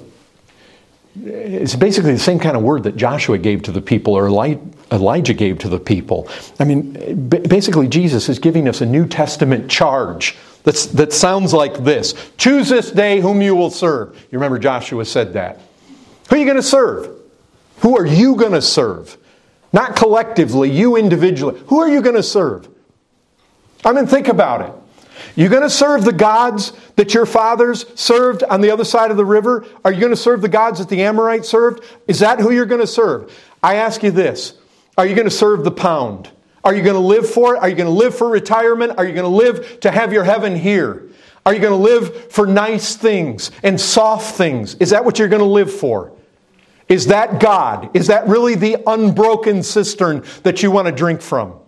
it's basically the same kind of word that Joshua gave to the people or Elijah gave to the people. I mean, basically Jesus is giving us a New Testament charge that's, that sounds like this. Choose this day whom you will serve. You remember Joshua said that. Who are you going to serve? Who are you going to serve? Not collectively, you individually. Who are you going to serve? I mean, think about it. You're going to serve the gods that your fathers served on the other side of the river? Are you going to serve the gods that the Amorites served? Is that who you're going to serve? I ask you this. Are you going to serve the pound? Are you going to live for it? Are you going to live for retirement? Are you going to live to have your heaven here? Are you going to live for nice things and soft things? Is that what you're going to live for? Is that God? Is that really the unbroken cistern that you want to drink from?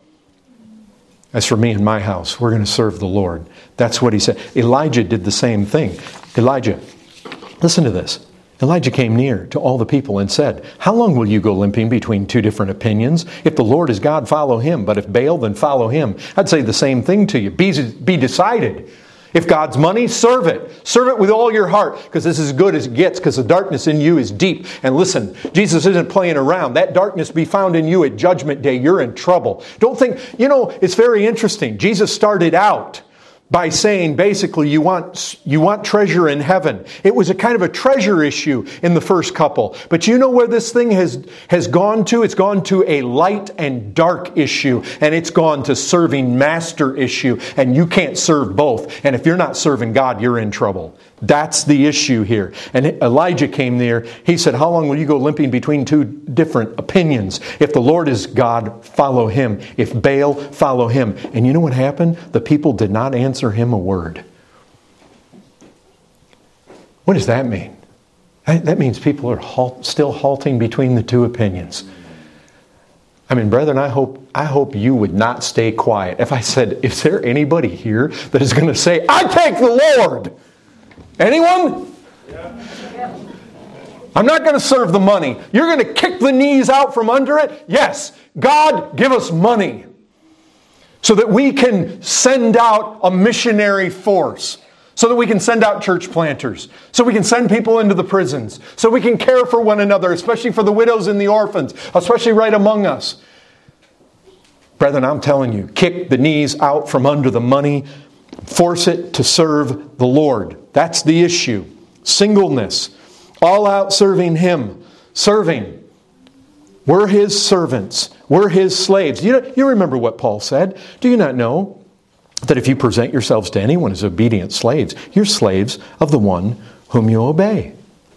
As for me and my house, we're going to serve the Lord. That's what he said. Elijah did the same thing. Elijah, listen to this. Elijah came near to all the people and said, how long will you go limping between two different opinions? If the Lord is God, follow him. But if Baal, then follow him. I'd say the same thing to you. Be, be decided. If God's money, serve it. Serve it with all your heart, because this is as good as it gets, because the darkness in you is deep. And listen, Jesus isn't playing around. That darkness be found in you at Judgment Day. You're in trouble. Don't think, you know, it's very interesting. Jesus started out by saying, basically, you want you want treasure in heaven. It was a kind of a treasure issue in the first couple. But you know where this thing has, has gone to? It's gone to a light and dark issue. And it's gone to serving master issue. And you can't serve both. And if you're not serving God, you're in trouble. That's the issue here. And Elijah came there. He said, how long will you go limping between two different opinions? If the Lord is God, follow him. If Baal, follow him. And you know what happened? The people did not answer him a word. What does that mean? That means people are halt, still halting between the two opinions. I mean, brethren, I hope I hope you would not stay quiet. If I said, is there anybody here that is going to say, I take the Lord? Anyone? Yeah. I'm not going to serve the money. You're going to kick the knees out from under it? Yes. God, give us money so that we can send out a missionary force, so that we can send out church planters, so we can send people into the prisons, so we can care for one another, especially for the widows and the orphans, especially right among us. Brethren, I'm telling you, kick the knees out from under the money. Force it to serve the Lord. That's the issue. Singleness. All out serving Him. Serving. We're His servants. We're His slaves. You know, you remember what Paul said. Do you not know that if you present yourselves to anyone as obedient slaves, you're slaves of the one whom you obey?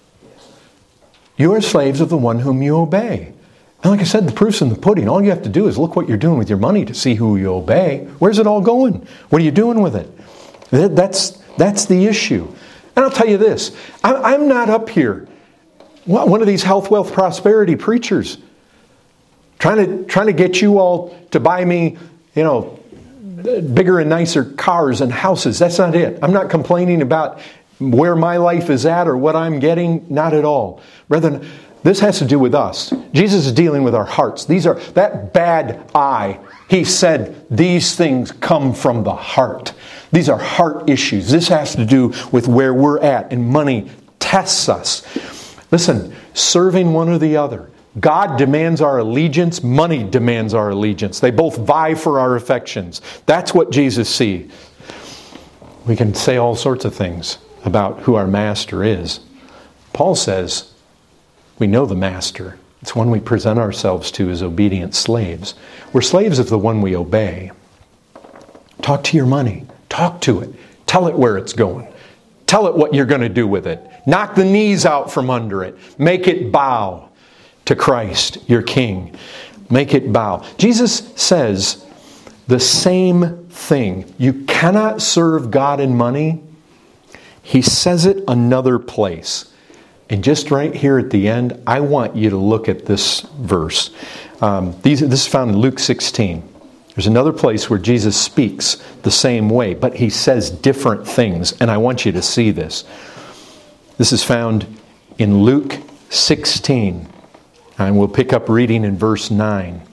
You are slaves of the one whom you obey. And like I said, the proof's in the pudding. All you have to do is look what you're doing with your money to see who you obey. Where's it all going? What are you doing with it? That's, that's the issue. And I'll tell you this. I'm not up here, one of these health, wealth, prosperity preachers, trying to, trying to get you all to buy me, you know, bigger and nicer cars and houses. That's not it. I'm not complaining about where my life is at or what I'm getting. Not at all. Brethren, this has to do with us. Jesus is dealing with our hearts. These are that bad eye. He said these things come from the heart. These are heart issues. This has to do with where we're at, and money tests us. Listen, serving one or the other. God demands our allegiance. Money demands our allegiance. They both vie for our affections. That's what Jesus sees. We can say all sorts of things about who our master is. Paul says, we know the master. It's one we present ourselves to as obedient slaves. We're slaves of the one we obey. Talk to your money. Talk to it. Tell it where it's going. Tell it what you're going to do with it. Knock the knees out from under it. Make it bow to Christ, your King. Make it bow. Jesus says the same thing. You cannot serve God in money. He says it another place. And just right here at the end, I want you to look at this verse. Um, these, this is found in Luke sixteen. There's another place where Jesus speaks the same way, but he says different things, and I want you to see this. This is found in Luke sixteen, and we'll pick up reading in verse nine.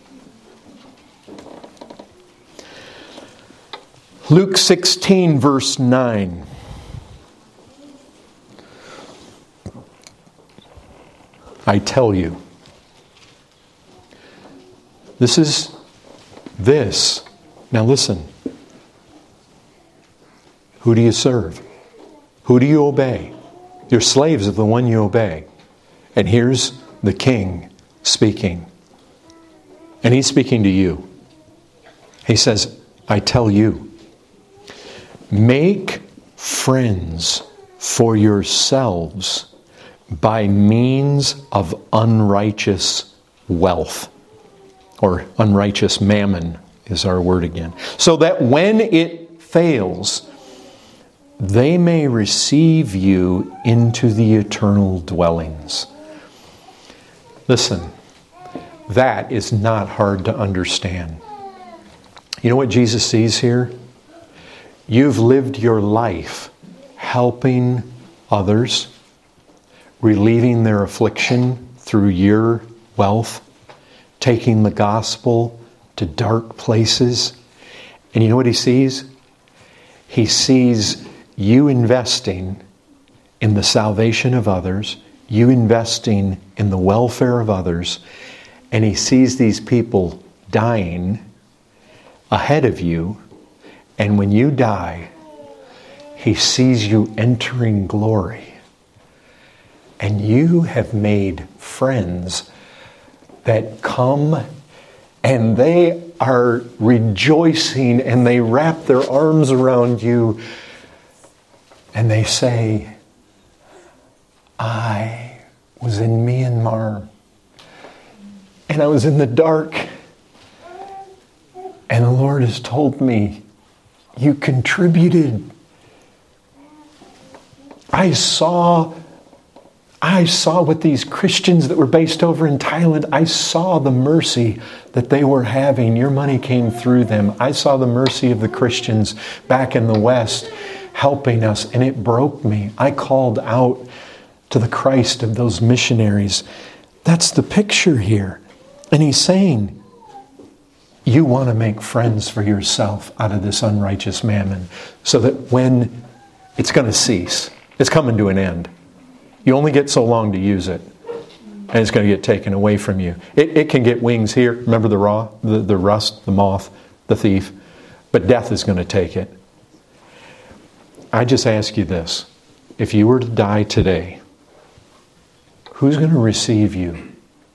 Luke sixteen, verse nine. I tell you. This is this. Now listen. Who do you serve? Who do you obey? Your slaves are the one you obey. And here's the King speaking. And he's speaking to you. He says, I tell you, make friends for yourselves by means of unrighteous wealth. Or unrighteous mammon is our word again. So that when it fails, they may receive you into the eternal dwellings. Listen, that is not hard to understand. You know what Jesus sees here? You've lived your life helping others, relieving their affliction through your wealth, taking the gospel to dark places. And you know what he sees? He sees you investing in the salvation of others, you investing in the welfare of others, and he sees these people dying ahead of you, and when you die, he sees you entering glory. And you have made friends that come and they are rejoicing and they wrap their arms around you and they say, I was in Myanmar and I was in the dark and the Lord has told me you contributed. I saw I saw what these Christians that were based over in Thailand, I saw the mercy that they were having. Your money came through them. I saw the mercy of the Christians back in the West helping us, and it broke me. I called out to the Christ of those missionaries. That's the picture here. And he's saying, you want to make friends for yourself out of this unrighteous mammon so that when it's going to cease, it's coming to an end. You only get so long to use it, and it's going to get taken away from you. It, it can get wings here. Remember the raw, the, the rust, the moth, the thief. But death is going to take it. I just ask you this. If you were to die today, who's going to receive you?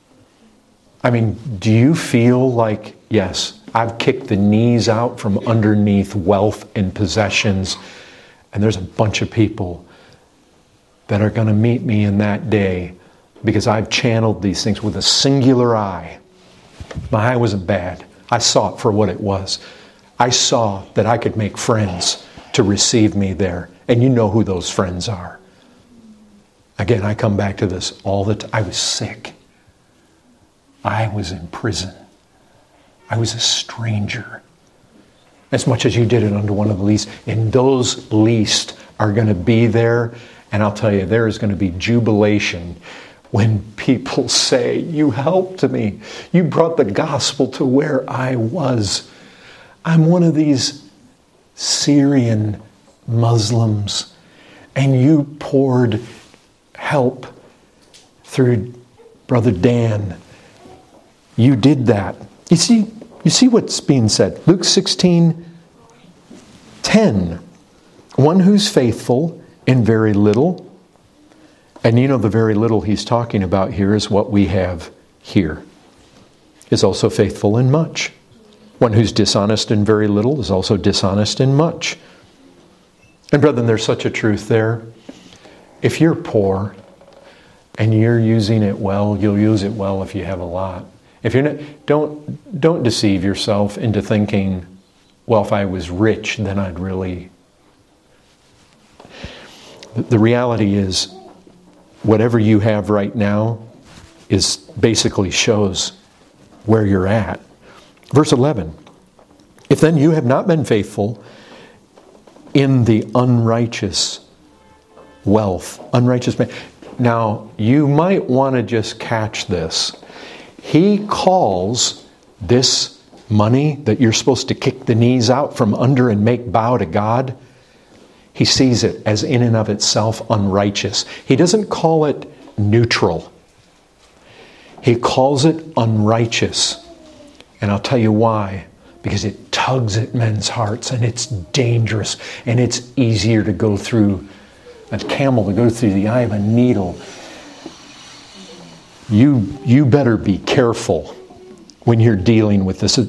I mean, do you feel like, yes, I've kicked the knees out from underneath wealth and possessions, and there's a bunch of people that are going to meet me in that day because I've channeled these things with a singular eye. My eye wasn't bad. I saw it for what it was. I saw that I could make friends to receive me there. And you know who those friends are. Again, I come back to this all the time. I was sick. I was in prison. I was a stranger. As much as you did it under one of the least. And those least are going to be there. And I'll tell you, there is going to be jubilation when people say, you helped me. You brought the gospel to where I was. I'm one of these Syrian Muslims, and you poured help through Brother Dan. You did that. You see, you see what's being said. Luke sixteen ten. One who's faithful in very little. And you know the very little he's talking about here is what we have here. Is also faithful in much. One who's dishonest in very little is also dishonest in much. And brethren, there's such a truth there. If you're poor and you're using it well, you'll use it well if you have a lot. If you're not, don't don't deceive yourself into thinking, well, if I was rich, then I'd really. The reality is, whatever you have right now is basically shows where you're at. Verse eleven, if then you have not been faithful in the unrighteous wealth, unrighteous man. Now, you might want to just catch this. He calls this money that you're supposed to kick the knees out from under and make bow to God, he sees it as in and of itself unrighteous. He doesn't call it neutral. He calls it unrighteous. And I'll tell you why. Because it tugs at men's hearts, and it's dangerous, and it's easier to go through a camel to go through the eye of a needle. You, you better be careful when you're dealing with this.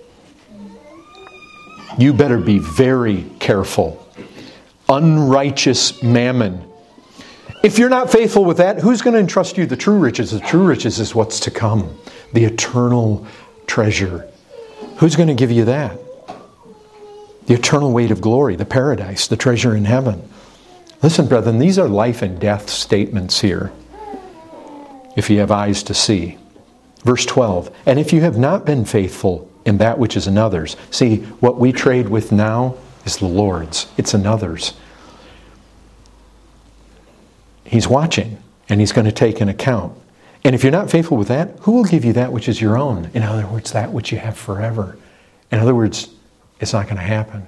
You better be very careful. Unrighteous mammon. If you're not faithful with that, who's going to entrust you the true riches? The true riches is what's to come. The eternal treasure. Who's going to give you that? The eternal weight of glory, the paradise, the treasure in heaven. Listen, brethren, these are life and death statements here, if you have eyes to see. Verse twelve, and if you have not been faithful in that which is another's. See, what we trade with now is the Lord's. It's another's. He's watching, and He's going to take an account. And if you're not faithful with that, who will give you that which is your own? In other words, that which you have forever. In other words, it's not going to happen.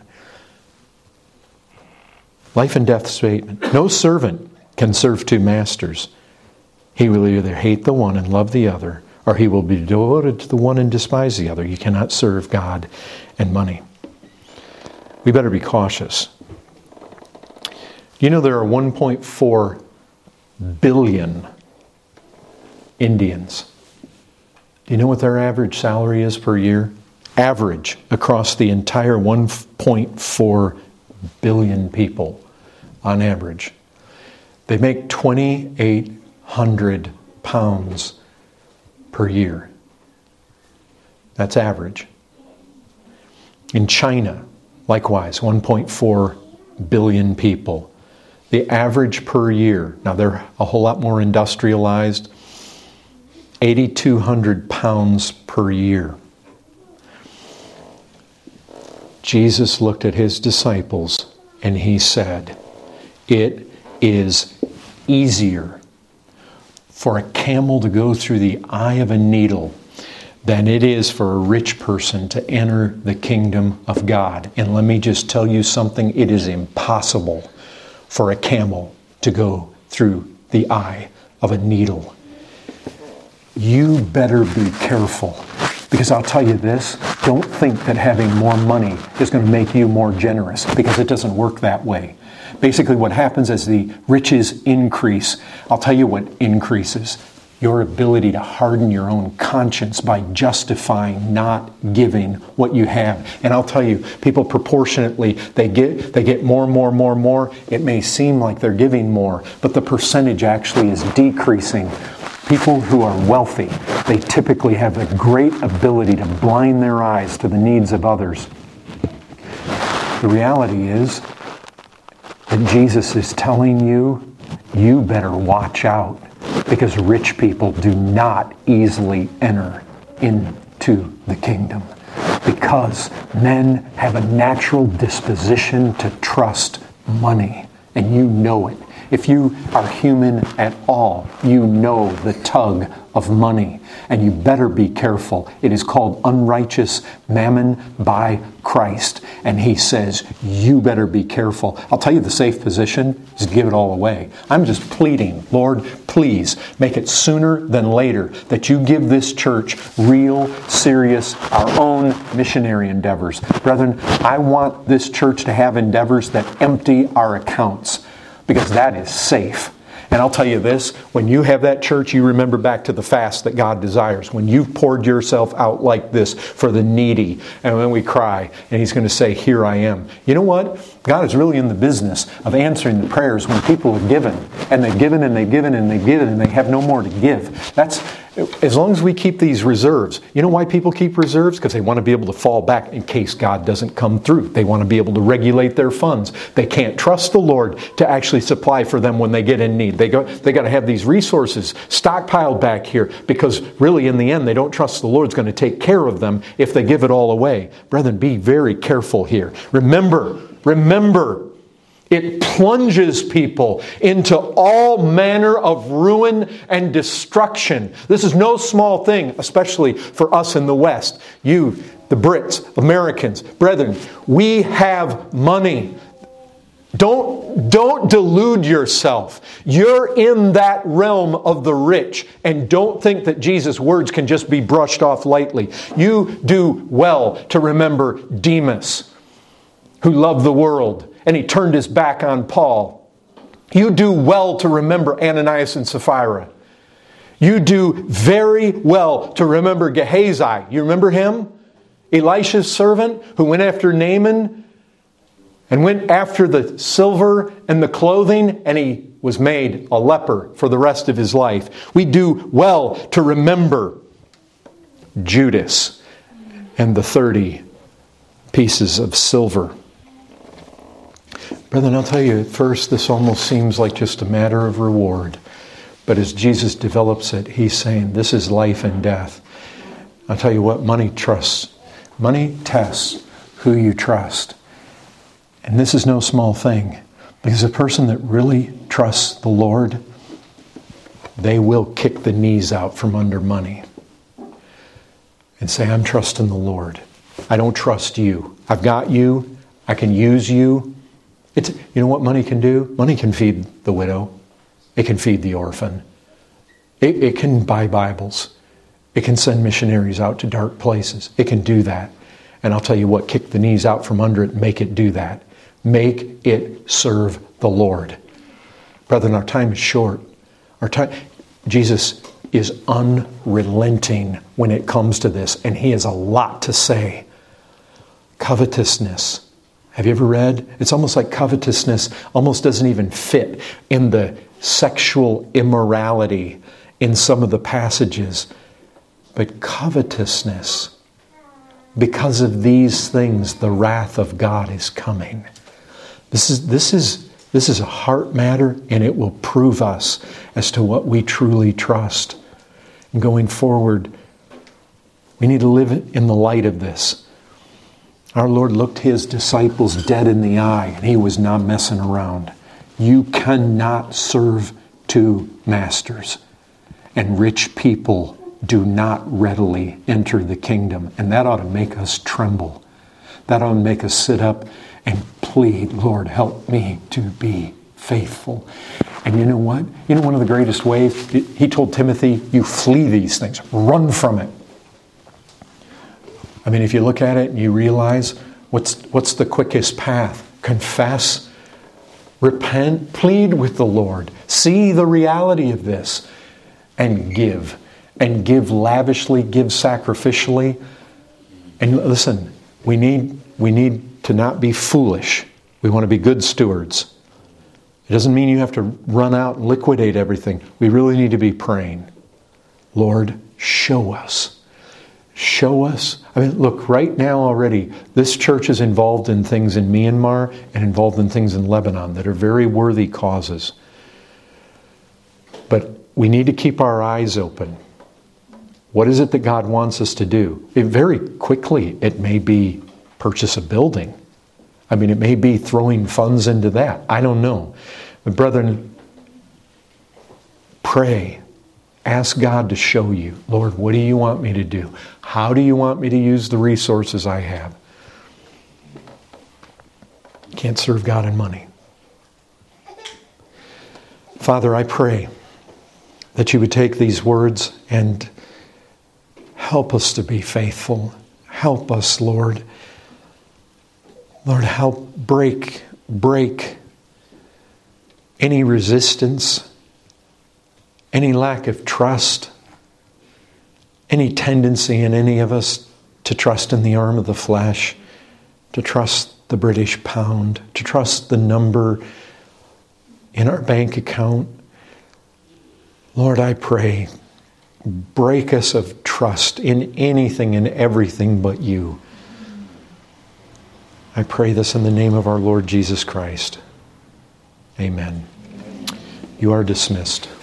Life and death statement. No servant can serve two masters. He will either hate the one and love the other, or he will be devoted to the one and despise the other. You cannot serve God and money. We better be cautious. You know there are one point four billion Indians. Do you know what their average salary is per year? Average across the entire one point four billion people on average. They make twenty-eight hundred pounds per year. That's average. In China, likewise, one point four billion people. The average per year, now they're a whole lot more industrialized, eight thousand two hundred pounds per year. Jesus looked at His disciples and He said, it is easier for a camel to go through the eye of a needle than it is for a rich person to enter the kingdom of God. And let me just tell you something, it is impossible for a camel to go through the eye of a needle. You better be careful. Because I'll tell you this, don't think that having more money is going to make you more generous, because it doesn't work that way. Basically what happens as the riches increase, I'll tell you what increases. Your ability to harden your own conscience by justifying not giving what you have. And I'll tell you, people proportionately, they get they get more, more, more, more. It may seem like they're giving more, but the percentage actually is decreasing. People who are wealthy, they typically have a great ability to blind their eyes to the needs of others. The reality is that Jesus is telling you, you better watch out, because rich people do not easily enter into the kingdom, because men have a natural disposition to trust money, and you know it. If you are human at all, you know the tug of money. And you better be careful. It is called unrighteous mammon by Christ. And He says, you better be careful. I'll tell you the safe position is give it all away. I'm just pleading, Lord, please make it sooner than later that you give this church real, serious, our own missionary endeavors. Brethren, I want this church to have endeavors that empty our accounts, because that is safe. And I'll tell you this, when you have that church, you remember back to the fast that God desires. When you've poured yourself out like this for the needy, and when we cry, and He's going to say, here I am. You know what? God is really in the business of answering the prayers when people have given, and they've given, and they've given, and they've given, and they have no more to give. That's As long as we keep these reserves. You know why people keep reserves? Because they want to be able to fall back in case God doesn't come through. They want to be able to regulate their funds. They can't trust the Lord to actually supply for them when they get in need. They go, they got to have these resources stockpiled back here because really in the end they don't trust the Lord's going to take care of them if they give it all away. Brethren, be very careful here. Remember, remember, it plunges people into all manner of ruin and destruction. This is no small thing, especially for us in the West. You, the Brits, Americans, brethren, we have money. Don't, don't delude yourself. You're in that realm of the rich, and don't think that Jesus' words can just be brushed off lightly. You do well to remember Demas, who loved the world, and he turned his back on Paul. You do well to remember Ananias and Sapphira. You do very well to remember Gehazi. You remember him? Elisha's servant who went after Naaman and went after the silver and the clothing, and he was made a leper for the rest of his life. We do well to remember Judas and the thirty pieces of silver. Brethren, I'll tell you, at first this almost seems like just a matter of reward. But as Jesus develops it, He's saying, this is life and death. I'll tell you what, money trusts. Money tests who you trust. And this is no small thing. Because a person that really trusts the Lord, they will kick the knees out from under money. And say, I'm trusting the Lord. I don't trust you. I've got you. I can use you. It's, you know what money can do? Money can feed the widow. It can feed the orphan. It, it can buy Bibles. It can send missionaries out to dark places. It can do that. And I'll tell you what, kick the knees out from under it and make it do that. Make it serve the Lord. Brethren, our time is short. Our time, Jesus is unrelenting when it comes to this, and He has a lot to say. Covetousness. Have you ever read? It's almost like covetousness almost doesn't even fit in the sexual immorality in some of the passages. But covetousness, because of these things, the wrath of God is coming. This is, this is, this is a heart matter, and it will prove us as to what we truly trust. And going forward, we need to live in the light of this. Our Lord looked His disciples dead in the eye, and He was not messing around. You cannot serve two masters. And rich people do not readily enter the kingdom. And that ought to make us tremble. That ought to make us sit up and plead, Lord, help me to be faithful. And you know what? You know one of the greatest ways? He told Timothy, you flee these things. Run from it. I mean, if you look at it and you realize what's what's the quickest path? Confess, repent, plead with the Lord, see the reality of this, and give. And give lavishly, give sacrificially. And listen, we need we need to not be foolish. We want to be good stewards. It doesn't mean you have to run out and liquidate everything. We really need to be praying. Lord, show us. Show us. I mean, look, right now already, this church is involved in things in Myanmar and involved in things in Lebanon that are very worthy causes. But we need to keep our eyes open. What is it that God wants us to do? It, very quickly, it may be purchase a building. I mean, it may be throwing funds into that. I don't know. But brethren, pray. Ask God to show you, Lord, what do you want me to do? How do you want me to use the resources I have? You can't serve God in money. Father, I pray that you would take these words and help us to be faithful. Help us, Lord. Lord, help break, break any resistance, any lack of trust, any tendency in any of us to trust in the arm of the flesh, to trust the British pound, to trust the number in our bank account. Lord, I pray break us of trust in anything and everything but you. I pray this in the name of our Lord Jesus Christ. Amen. You are dismissed.